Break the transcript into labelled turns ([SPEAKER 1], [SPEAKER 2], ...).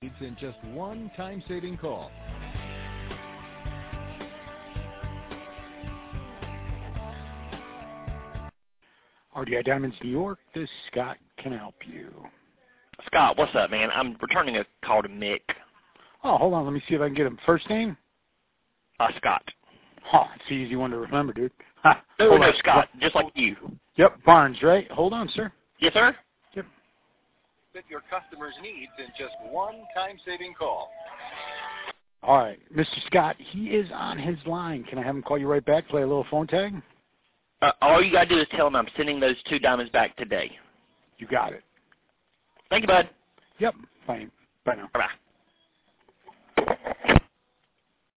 [SPEAKER 1] needs in just one time-saving call.
[SPEAKER 2] RDI Diamonds, New York. This Scott can help you.
[SPEAKER 3] Scott, what's up, man? I'm returning a call to Mick.
[SPEAKER 2] Oh, hold on. Let me see if I can get him. First name?
[SPEAKER 3] Scott.
[SPEAKER 2] Oh, it's an easy one to remember, dude.
[SPEAKER 3] No, Scott, just like you.
[SPEAKER 2] Yep, Barnes, right? Hold on, sir.
[SPEAKER 3] Yes, sir?
[SPEAKER 2] Yep.
[SPEAKER 1] Fit your customers' needs in just one time-saving call.
[SPEAKER 2] All right, Mr. Scott, he is on his line. Can I have him call you right back, play a little phone tag?
[SPEAKER 3] All you got to do is tell him I'm sending those 2 diamonds back today.
[SPEAKER 2] You got it.
[SPEAKER 3] Thank you, bud.
[SPEAKER 2] Yep, fine. Bye now.
[SPEAKER 3] Bye-bye.